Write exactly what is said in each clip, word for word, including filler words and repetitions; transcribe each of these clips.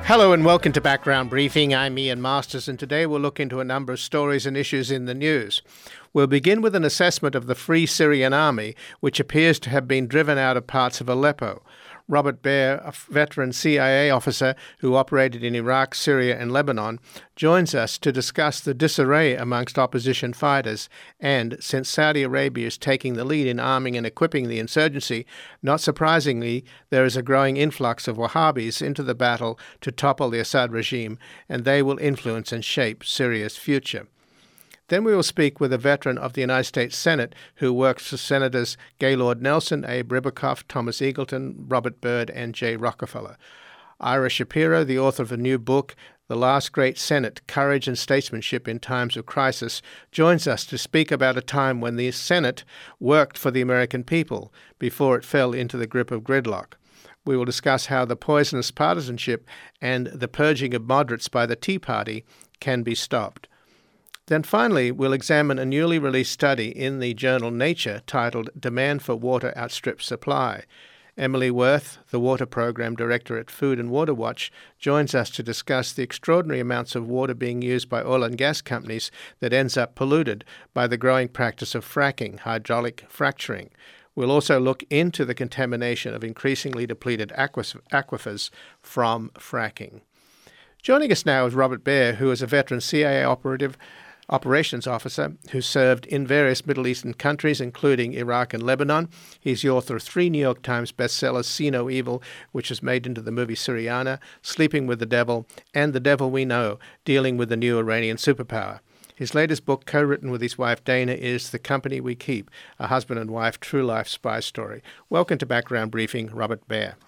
Hello and welcome to Background Briefing. I'm Ian Masters, and today we'll look into a number of stories and issues in the news. We'll begin with an assessment of the Free Syrian Army, which appears to have been driven out of parts of Aleppo. Robert Baer, a veteran C I A officer who operated in Iraq, Syria and Lebanon, joins us to discuss the disarray amongst opposition fighters and, since Saudi Arabia is taking the lead in arming and equipping the insurgency, not surprisingly, there is a growing influx of Wahhabis into the battle to topple the Assad regime, and they will influence and shape Syria's future. Then we will speak with a veteran of the United States Senate who works for Senators Gaylord Nelson, Abe Ribicoff, Thomas Eagleton, Robert Byrd, and Jay Rockefeller. Ira Shapiro, the author of a new book, The Last Great Senate, Courage and Statesmanship in Times of Crisis, joins us to speak about a time when the Senate worked for the American people before it fell into the grip of gridlock. We will discuss how the poisonous partisanship and the purging of moderates by the Tea Party can be stopped. Then finally, we'll examine a newly released study in the journal Nature titled Demand for Water Outstrips Supply. Emily Worth, the Water Program Director at Food and Water Watch, joins us to discuss the extraordinary amounts of water being used by oil and gas companies that ends up polluted by the growing practice of fracking, hydraulic fracturing. We'll also look into the contamination of increasingly depleted aquifers from fracking. Joining us now is Robert Baer, who is a veteran C I A operative operations officer who served in various Middle Eastern countries, including Iraq and Lebanon. He's the author of three New York Times bestsellers, See No Evil, which was made into the movie Syriana, Sleeping with the Devil, and The Devil We Know, dealing with the new Iranian superpower. His latest book, co-written with his wife Dana, is The Company We Keep, a husband and wife true life spy story. Welcome to Background Briefing, Robert Baer.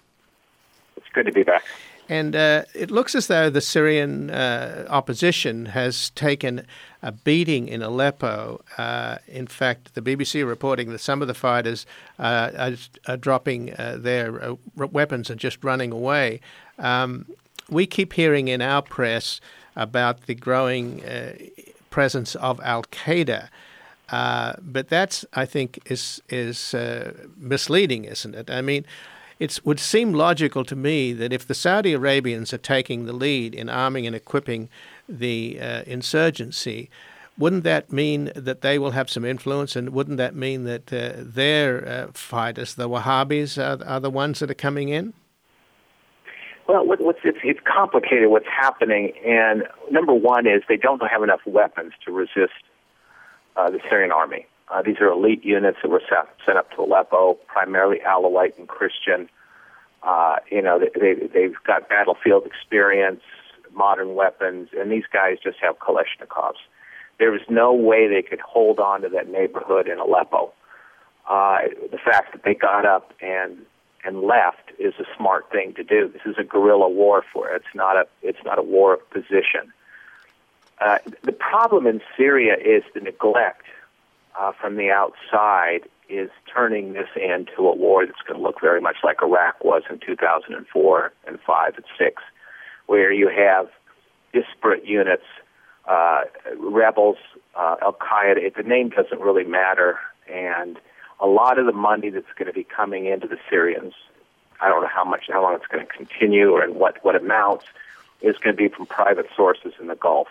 It's good to be back. And uh, it looks as though the Syrian uh, opposition has taken a beating in Aleppo. Uh, in fact, the B B C reporting that some of the fighters uh, are, are dropping uh, their uh, weapons and just running away. Um, we keep hearing in our press about the growing uh, presence of Al-Qaeda. Uh, but that's, I think, is, is uh, misleading, isn't it? I mean, it would seem logical to me that if the Saudi Arabians are taking the lead in arming and equipping the uh, insurgency, wouldn't that mean that they will have some influence, and wouldn't that mean that uh, their uh, fighters, the Wahhabis, are, are the ones that are coming in? Well, what's, it's, it's complicated what's happening, and number one is they don't have enough weapons to resist uh, the Syrian army. Uh, these are elite units that were set, sent up to Aleppo, primarily Alawite and Christian. Uh, you know, they, they, they've got battlefield experience, modern weapons, and these guys just have Kalashnikovs. There was no way they could hold on to that neighborhood in Aleppo. Uh, the fact that they got up and and left is a smart thing to do. This is a guerrilla warfare. It's not a it's not a war of position. Uh, the problem in Syria is the neglect Uh, from the outside is turning this into a war that's going to look very much like Iraq was in two thousand four and five and six, where you have disparate units, uh, rebels, uh, Al-Qaeda. The name doesn't really matter, and a lot of the money that's going to be coming into the Syrians, I don't know how much, how long it's going to continue or in what, what amounts, is going to be from private sources in the Gulf.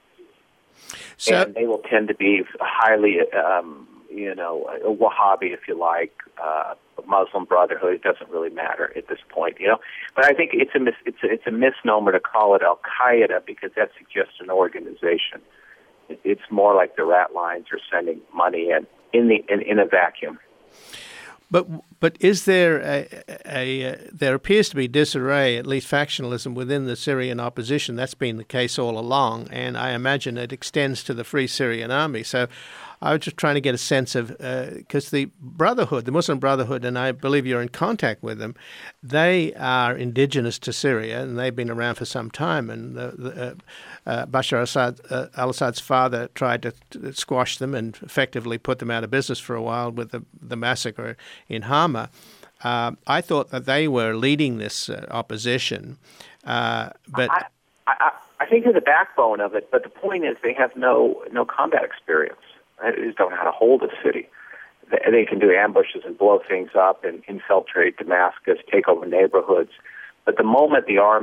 So, and they will tend to be highly, um, you know, a Wahhabi, if you like, uh, a Muslim Brotherhood. It doesn't really matter at this point, you know. But I think it's a mis- it's a, it's a misnomer to call it Al Qaeda because that suggests an organization. It, it's more like the rat lines are sending money in in the in, in a vacuum. But but is there a, a, a there appears to be disarray, at least factionalism, within the Syrian opposition? That's been the case all along, and I imagine it extends to the Free Syrian Army. So I was just trying to get a sense of, because uh, the Brotherhood, the Muslim Brotherhood, and I believe you're in contact with them, they are indigenous to Syria, and they've been around for some time. And the, the, uh, uh, Bashar Assad, uh, al-Assad's father tried to, to squash them and effectively put them out of business for a while with the, the massacre in Hama. Uh, I thought that they were leading this uh, opposition, uh, but I, I, I think they're the backbone of it. But the point is, they have no no combat experience. They just don't know how to hold a city. They, they can do ambushes and blow things up and infiltrate Damascus, take over neighborhoods. But the moment the army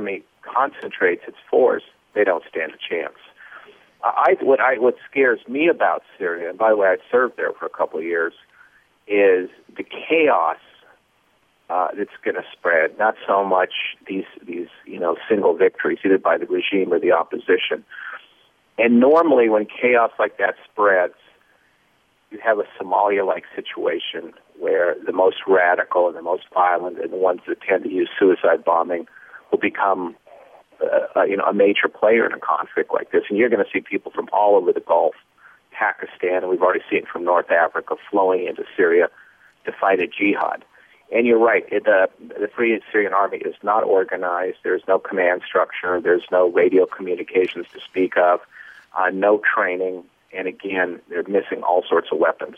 concentrates its force, they don't stand a chance. I, what, I, what scares me about Syria, and by the way, I served there for a couple of years, is the chaos uh, that's going to spread. Not so much these, these, you know, single victories, either by the regime or the opposition. And normally, when chaos like that spreads, you have a Somalia-like situation where the most radical and the most violent and the ones that tend to use suicide bombing will become Uh, you know, a major player in a conflict like this. And you're going to see people from all over the Gulf, Pakistan, and we've already seen it from North Africa, flowing into Syria to fight a jihad. And you're right, it, uh, the Free Syrian Army is not organized. There's no command structure. There's no radio communications to speak of, uh, no training. And again, they're missing all sorts of weapons.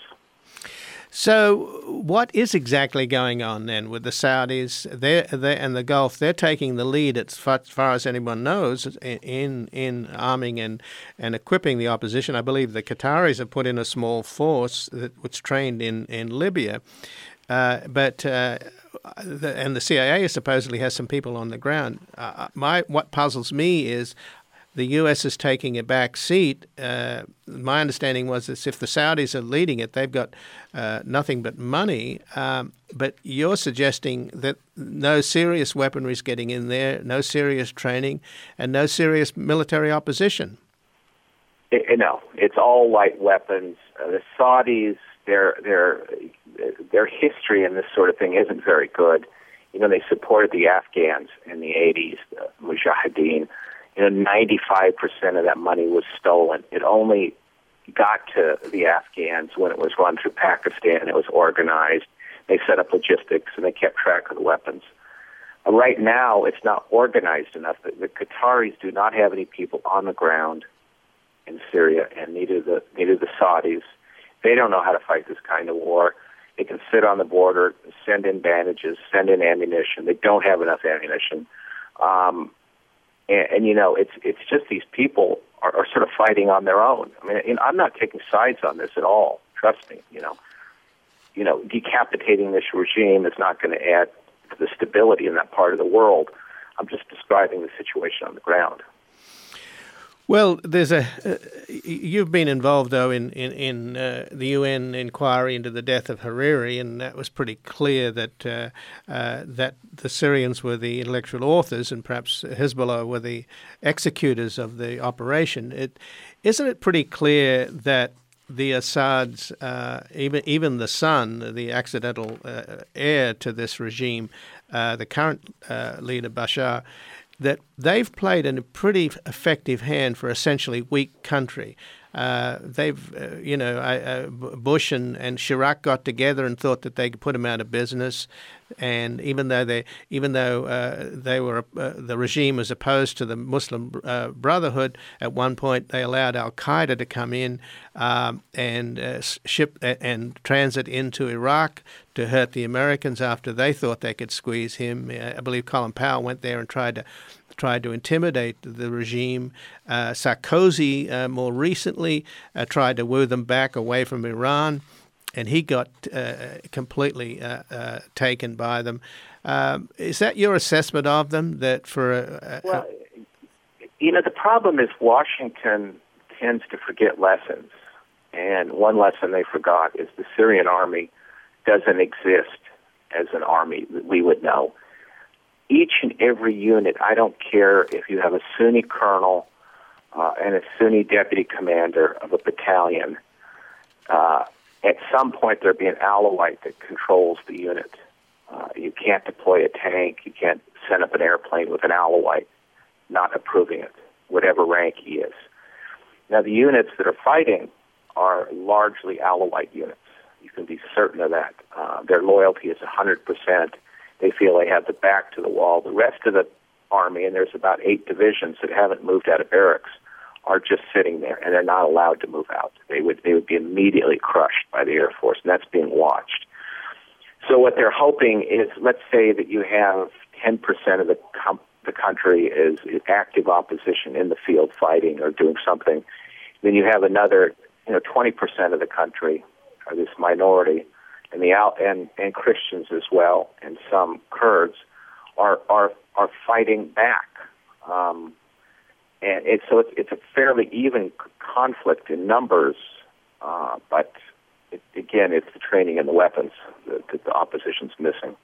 So what is exactly going on then with the Saudis they're, they're, and the Gulf? They're taking the lead, as far, as far as anyone knows, in in arming and, and equipping the opposition. I believe the Qataris have put in a small force that was trained in, in Libya. Uh, but uh, the, and the C I A supposedly has some people on the ground. Uh, my what puzzles me is the U S is taking a back seat. Uh, my understanding was that if the Saudis are leading it, they've got uh, nothing but money. Um, but you're suggesting that no serious weaponry is getting in there, no serious training, and no serious military opposition. It, no, it's all light weapons. Uh, the Saudis, their their their history in this sort of thing isn't very good. You know, they supported the Afghans in the eighties, the Mujahideen. You know, ninety-five percent of that money was stolen. It only got to the Afghans when it was run through Pakistan. It was organized. They set up logistics, and they kept track of the weapons. Uh, right now, it's not organized enough. The, the Qataris do not have any people on the ground in Syria, and neither the neither the Saudis. They don't know how to fight this kind of war. They can sit on the border, send in bandages, send in ammunition. They don't have enough ammunition. Um, And, and you know, it's it's just these people are, are sort of fighting on their own. I mean, you know, I'm not taking sides on this at all. Trust me. You know, you know, decapitating this regime is not going to add to the stability in that part of the world. I'm just describing the situation on the ground. Well, there's a. Uh, you've been involved though in in, in uh, the U N inquiry into the death of Hariri, and that was pretty clear that uh, uh, that the Syrians were the intellectual authors, and perhaps Hezbollah were the executors of the operation. It isn't it pretty clear that the Assads, uh, even even the son, the accidental uh, heir to this regime, uh, the current uh, leader Bashar, that they've played a pretty effective hand for essentially weak country. Uh, they've, uh, you know, uh, Bush and, and Chirac got together and thought that they could put him out of business. And even though they, even though uh, they were, uh, the regime was opposed to the Muslim uh, Brotherhood, at one point they allowed Al Qaeda to come in um, and uh, ship uh, and transit into Iraq to hurt the Americans after they thought they could squeeze him. Uh, I believe Colin Powell went there and tried to. tried to intimidate the regime. Uh, Sarkozy, uh, more recently, uh, tried to woo them back away from Iran, and he got uh, completely uh, uh, taken by them. Um, is that your assessment of them? That for a, a, well, you know, the problem is Washington tends to forget lessons, and one lesson they forgot is the Syrian army doesn't exist as an army that we would know. Each and every unit, I don't care if you have a Sunni colonel uh, and a Sunni deputy commander of a battalion, uh, at some point there'll be an Alawite that controls the unit. Uh, you can't deploy a tank, you can't send up an airplane with an Alawite not approving it, whatever rank he is. Now the units that are fighting are largely Alawite units. You can be certain of that. Uh, their loyalty is one hundred percent. They feel they have the back to the wall. The rest of the army, and there's about eight divisions that haven't moved out of barracks, are just sitting there, and they're not allowed to move out. They would they would be immediately crushed by the Air Force, and that's being watched. So what they're hoping is, let's say that you have ten percent of the com- the country is, is active opposition in the field fighting or doing something. Then you have another, you know, twenty percent of the country, or this minority, and the out and, and Christians as well, and some Kurds are are are fighting back Um, and it's, so it's, it's a fairly even conflict in numbers, uh, but it, again, it's the training and the weapons that, that the opposition's missing.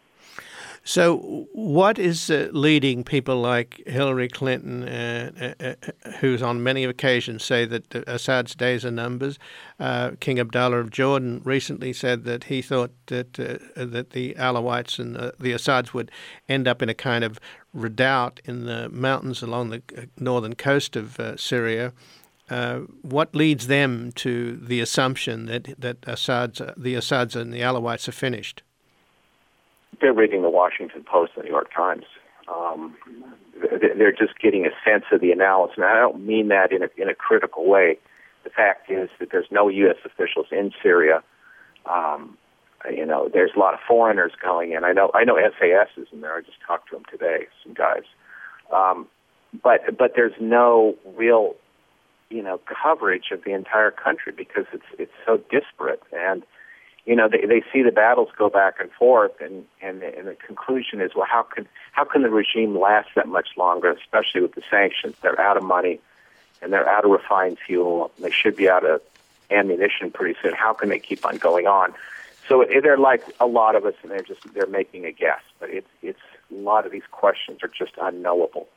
So what is uh, leading people like Hillary Clinton, uh, uh, uh, who's on many occasions say that Assad's days are numbers? Uh, King Abdullah of Jordan recently said that he thought that uh, that the Alawites and uh, the Assads would end up in a kind of redoubt in the mountains along the northern coast of uh, Syria. Uh, what leads them to the assumption that that Assad's, the Assads and the Alawites are finished? They're reading the Washington Post and the New York Times. Um, they're just getting a sense of the analysis. And I don't mean that in a, in a critical way. The fact is that there's no U S officials in Syria. Um, you know, there's a lot of foreigners going in. I know I know S A S is in there. I just talked to them today, some guys. Um, but but there's no real, you know, coverage of the entire country because it's it's so disparate. And you know, they, they see the battles go back and forth, and, and, the, and the conclusion is, well, how can how can the regime last that much longer, especially with the sanctions? They're out of money, and they're out of refined fuel. They should be out of ammunition pretty soon. How can they keep on going on? So it, they're like a lot of us, and they're just they're making a guess. But it's it's a lot of these questions are just unknowable.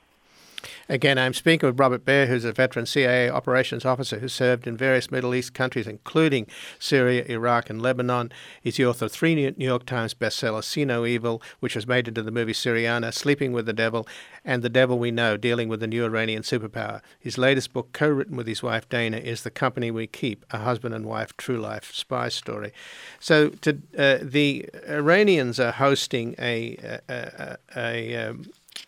Again, I'm speaking with Robert Baer, who's a veteran C I A operations officer who served in various Middle East countries, including Syria, Iraq, and Lebanon. He's the author of three New York Times bestsellers, See No Evil, which was made into the movie Syriana, Sleeping with the Devil, and The Devil We Know, Dealing with the New Iranian Superpower. His latest book, co-written with his wife Dana, is The Company We Keep, a husband and wife true life spy story. So to, uh, the Iranians are hosting a, a, a, a um,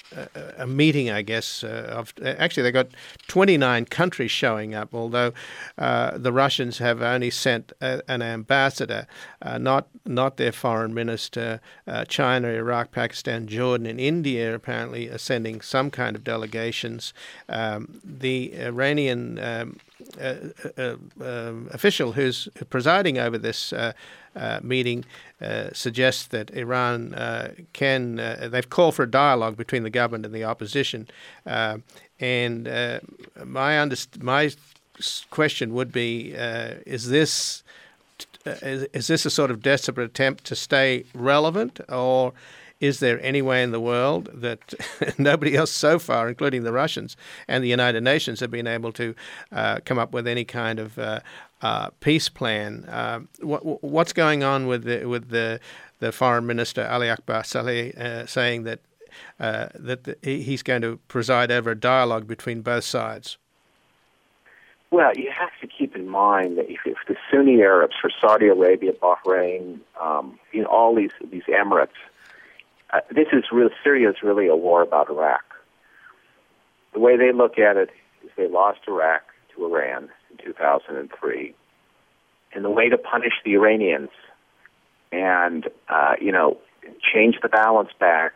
a meeting, I guess, uh, of actually they got twenty-nine countries showing up, although uh, the Russians have only sent a, an ambassador, uh, not not their foreign minister. Uh, China, Iraq, Pakistan, Jordan, and India apparently are sending some kind of delegations. Um, the Iranian um, uh, uh, uh, official who's presiding over this uh, Uh, meeting uh, suggests that Iran uh, can, uh, they've called for a dialogue between the government and the opposition. Uh, and uh, my underst- my question would be, uh, is this uh, is, is this a sort of desperate attempt to stay relevant, or is there any way in the world that nobody else so far, including the Russians and the United Nations, have been able to uh, come up with any kind of uh, uh, peace plan? Uh, what, what's going on with the, with the the Foreign Minister Ali Akbar Saleh uh, saying that uh, that the, he's going to preside over a dialogue between both sides? Well, you have to keep in mind that if, if the Sunni Arabs, for Saudi Arabia, Bahrain, um, you know, all these these emirates. Uh, this is real. Syria is really a war about Iraq. The way they look at it is they lost Iraq to Iran in two thousand three, and the way to punish the Iranians and uh, you know change the balance back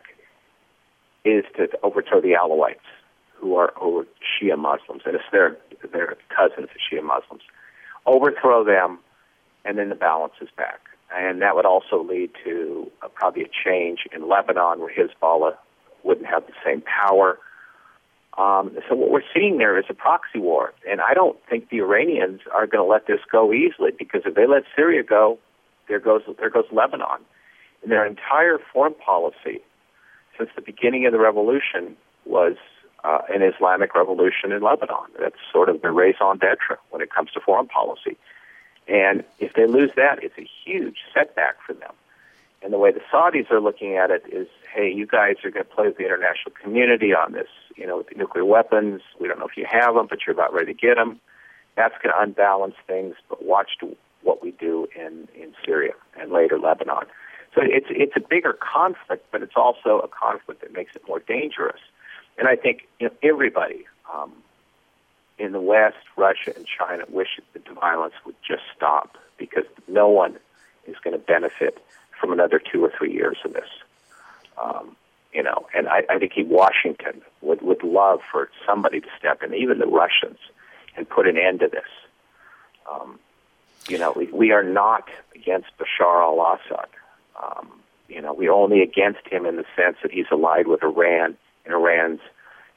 is to overthrow the Alawites, who are, who are Shia Muslims, and it's their their cousins, the Shia Muslims. Overthrow them, and then the balance is back. And that would also lead to uh, probably a change in Lebanon, where Hezbollah wouldn't have the same power. Um, so what we're seeing there is a proxy war. And I don't think the Iranians are going to let this go easily, because if they let Syria go, there goes there goes Lebanon. And their entire foreign policy since the beginning of the revolution was uh, an Islamic revolution in Lebanon. That's sort of the raison d'etre when it comes to foreign policy. And if they lose that, it's a huge setback for them. And the way the Saudis are looking at it is, hey, you guys are going to play with the international community on this, you know, with the nuclear weapons. We don't know if you have them, but you're about ready to get them. That's going to unbalance things, but watch to what we do in, in Syria and later Lebanon. So it's it's a bigger conflict, but it's also a conflict that makes it more dangerous. And I think, you know, everybody um, in the West, Russia, and China wish that the violence would just stop, because no one is going to benefit from another two or three years of this. Um, you know, and I, I think Washington would, would love for somebody to step in, even the Russians, and put an end to this. Um, you know, we, we are not against Bashar al-Assad. Um, you know, we're only against him in the sense that he's allied with Iran, and Iran's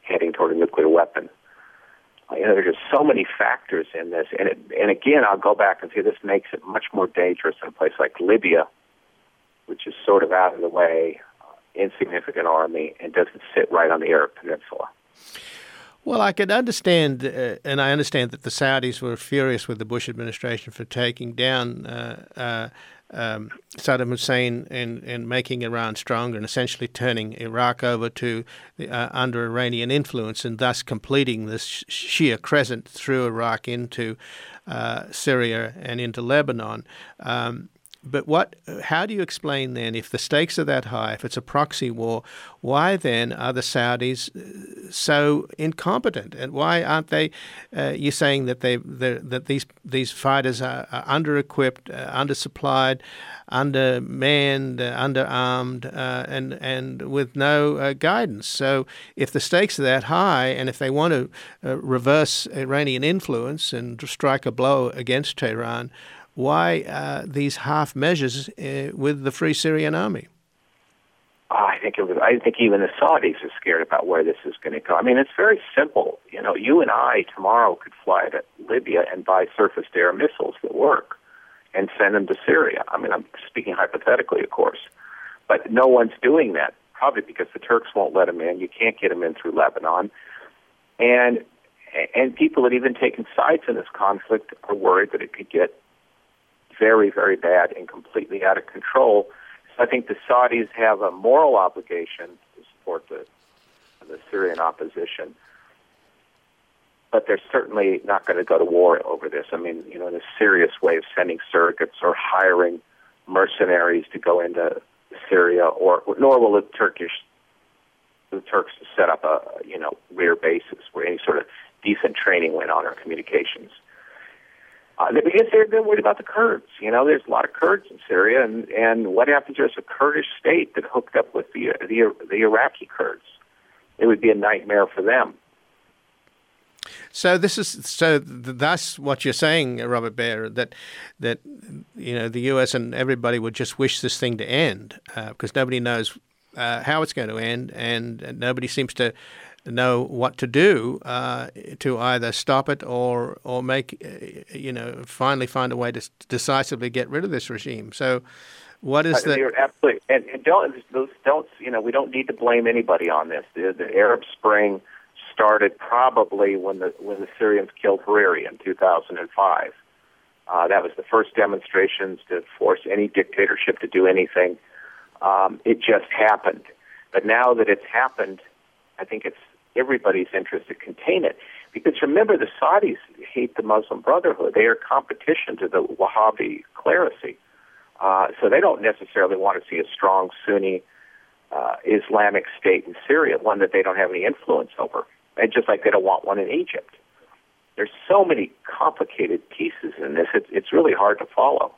heading toward a nuclear weapon. Uh, you know, there's just so many factors in this. And, it, and again, I'll go back and say this makes it much more dangerous in a place like Libya, which is sort of out of the way, uh, insignificant army, and doesn't sit right on the Arab Peninsula. Well, I could understand, uh, and I understand that the Saudis were furious with the Bush administration for taking down uh, uh, um, Saddam Hussein and, and making Iran stronger and essentially turning Iraq over to uh, under Iranian influence and thus completing this Shia crescent through Iraq into uh, Syria and into Lebanon. Um, But what? How do you explain then, if the stakes are that high, if it's a proxy war, why then are the Saudis so incompetent, and why aren't they? Uh, you're saying that they that these these fighters are, are under-equipped, uh, under-supplied, undermanned, uh, underarmed, uh, and and with no uh, guidance. So if the stakes are that high, and if they want to uh, reverse Iranian influence and strike a blow against Tehran, why uh, these half measures uh, with the Free Syrian Army? I think it was, I think even the Saudis are scared about where this is going to go. I mean, it's very simple. You know, you and I tomorrow could fly to Libya and buy surface-to-air missiles that work and send them to Syria. I mean, I'm speaking hypothetically, of course, but no one's doing that, probably because the Turks won't let them in. You can't get them in through Lebanon, and and people that even taken sides in this conflict are worried that it could get very, very bad and completely out of control. So I think the Saudis have a moral obligation to support the the Syrian opposition, but they're certainly not going to go to war over this. I mean, you know, in a serious way of sending surrogates or hiring mercenaries to go into Syria, or nor will the Turkish the Turks set up a you know rear bases where any sort of decent training went on or communications. Uh, because they're, they're worried about the Kurds. You know, there's a lot of Kurds in Syria, and, and what happens if there's a Kurdish state that hooked up with the, the the Iraqi Kurds? It would be a nightmare for them. So this is so. Thus, what you're saying, Robert Baer, that that you know the U S and everybody would just wish this thing to end uh, because nobody knows uh, how it's going to end, and, and nobody seems to know what to do uh, to either stop it or or make uh, you know finally find a way to decisively get rid of this regime. So, what is the You're absolutely and, and don't those don't you know we don't need to blame anybody on this. The, the Arab Spring started probably when the when the Syrians killed Hariri in two thousand five. Uh, that was the first demonstrations to force any dictatorship to do anything. Um, it just happened, but now that it's happened, I think it's everybody's interest to contain it. Because remember, the Saudis hate the Muslim Brotherhood. They are competition to the Wahhabi clerisy. Uh, so they don't necessarily want to see a strong Sunni uh, Islamic state in Syria, one that they don't have any influence over. And just like they don't want one in Egypt. There's so many complicated pieces in this, it's, it's really hard to follow.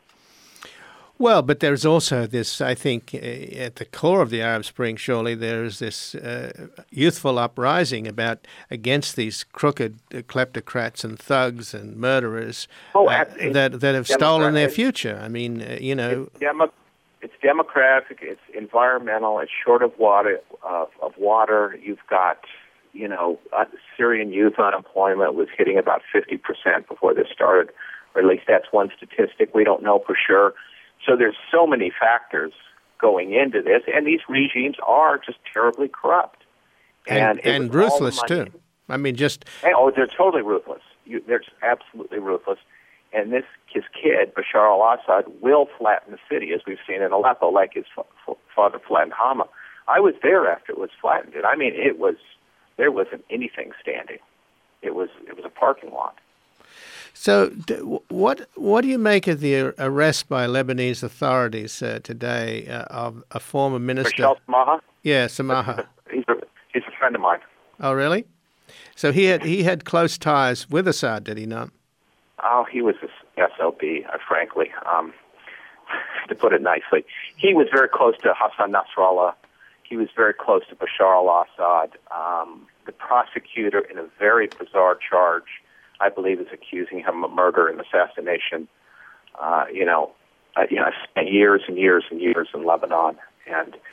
Well, but there's also this, I think, uh, at the core of the Arab Spring, surely there's this uh, youthful uprising about against these crooked uh, kleptocrats and thugs and murderers oh, uh, that that have stolen their future. I mean, uh, you know... It's, demo- it's democratic, it's environmental, it's short of water. Uh, of water. You've got, you know, uh, Syrian youth unemployment was hitting about fifty percent before this started, or at least that's one statistic. We don't know for sure. So there's so many factors going into this, and these regimes are just terribly corrupt. And, and, and ruthless, too. I mean, just... And, oh, they're totally ruthless. You, they're absolutely ruthless. And this his kid, Bashar al-Assad, will flatten the city, as we've seen in Aleppo, like his fa- father flattened Hama. I was there after it was flattened, and I mean, it was... There wasn't anything standing. It was it was a parking lot. So what what do you make of the arrest by Lebanese authorities uh, today uh, of a former minister? Rachel Samaha? Yeah, Samaha. He's a, he's a friend of mine. Oh, really? So he had he had close ties with Assad, did he not? Oh, he was a S O B, uh, frankly, um, to put it nicely. He was very close to Hassan Nasrallah. He was very close to Bashar al-Assad. Um, the prosecutor, in a very bizarre charge, I believe, is accusing him of murder and assassination. Uh, you know, uh, you know, I spent years and years and years in Lebanon, and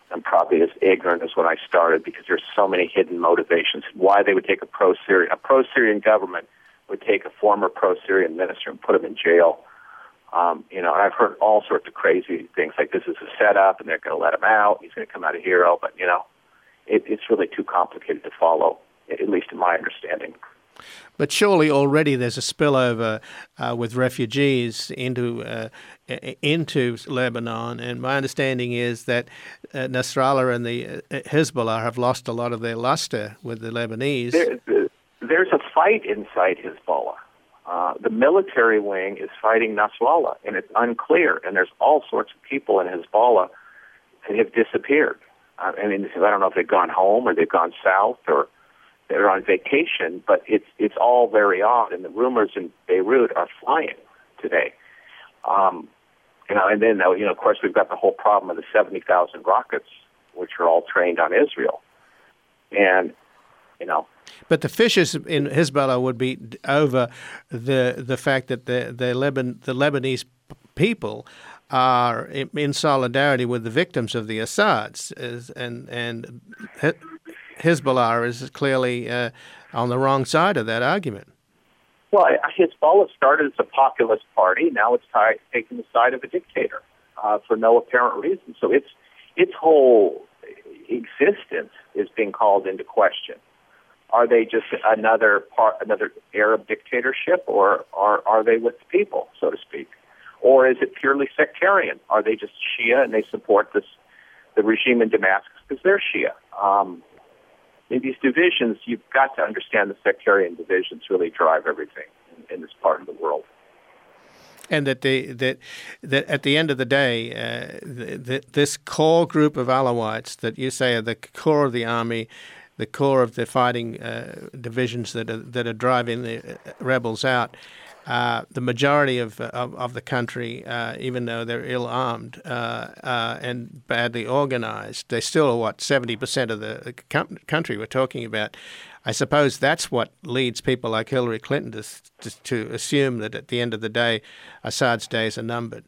I'm probably as ignorant as when I started because there's so many hidden motivations. Why they would take a pro-Syrian, a pro-Syrian government would take a former pro-Syrian minister and put him in jail. Um, you know, and I've heard all sorts of crazy things like this is a setup and they're going to let him out. He's going to come out a hero. But, you know, it, it's really too complicated to follow, at least in my understanding. But surely already there's a spillover uh, with refugees into uh, into Lebanon, and my understanding is that uh, Nasrallah and the uh, Hezbollah have lost a lot of their luster with the Lebanese. There, there's a fight inside Hezbollah. Uh, the military wing is fighting Nasrallah, and it's unclear. And there's all sorts of people in Hezbollah that have disappeared. Uh, I mean, I don't know if they've gone home or they've gone south or they're on vacation, but it's it's all very odd, and the rumors in Beirut are flying today. Um, you know, and then you know, of course, we've got the whole problem of the seventy thousand rockets, which are all trained on Israel, and you know. But the fissures in Hezbollah would be over the the fact that the the Leban the Lebanese people are in solidarity with the victims of the Assads, and and. Hezbollah is clearly uh, on the wrong side of that argument. Well, Hezbollah started as a populist party. Now it's t- taking the side of a dictator uh, for no apparent reason. So its its whole existence is being called into question. Are they just another part, another Arab dictatorship, or are are they with the people, so to speak, or is it purely sectarian? Are they just Shia and they support this the regime in Damascus because they're Shia? Um, In these divisions, you've got to understand the sectarian divisions really drive everything in, in this part of the world. And that they, that that at the end of the day, uh, the, the, this core group of Alawites that you say are the core of the army, the core of the fighting uh, divisions that are that are driving the rebels out, uh, the majority of, of of the country, uh, even though they're ill-armed uh, uh, and badly organized, they still are what seventy percent of the country we're talking about. I suppose that's what leads people like Hillary Clinton to, to to assume that at the end of the day, Assad's days are numbered.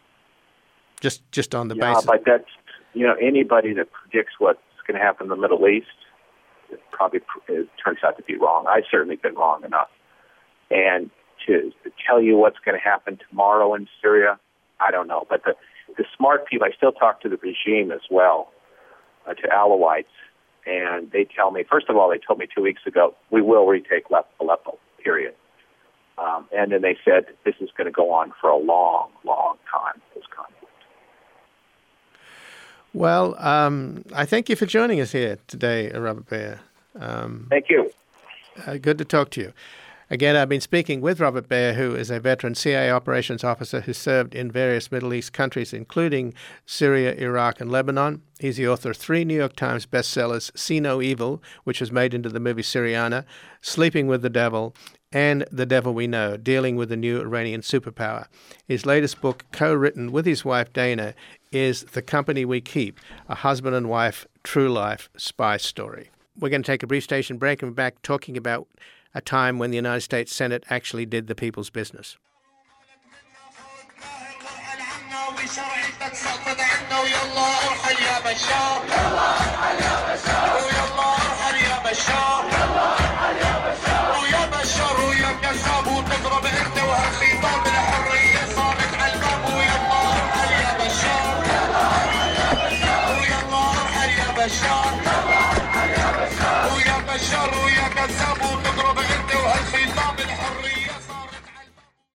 Just just on the yeah, basis. Yeah, but that's you know anybody that predicts what's going to happen in the Middle East, it probably it turns out to be wrong. I've certainly been wrong enough, and. To, to tell you what's going to happen tomorrow in Syria, I don't know. But the, the smart people, I still talk to the regime as well, uh, to Alawites, and they tell me, first of all, they told me two weeks ago, we will retake Aleppo, period. Um, and then they said this is going to go on for a long, long time, this conflict. Well, um, I thank you for joining us here today, Robert Baer. Um, thank you. Uh, good to talk to you. Again, I've been speaking with Robert Baer, who is a veteran C I A operations officer who served in various Middle East countries, including Syria, Iraq, and Lebanon. He's the author of three New York Times bestsellers, See No Evil, which was made into the movie Syriana, Sleeping with the Devil, and The Devil We Know, dealing with the new Iranian superpower. His latest book, co-written with his wife Dana, is The Company We Keep, a husband and wife true life spy story. We're going to take a brief station break and we're back talking about a time when the United States Senate actually did the people's business. ويا بشار ويا كذاب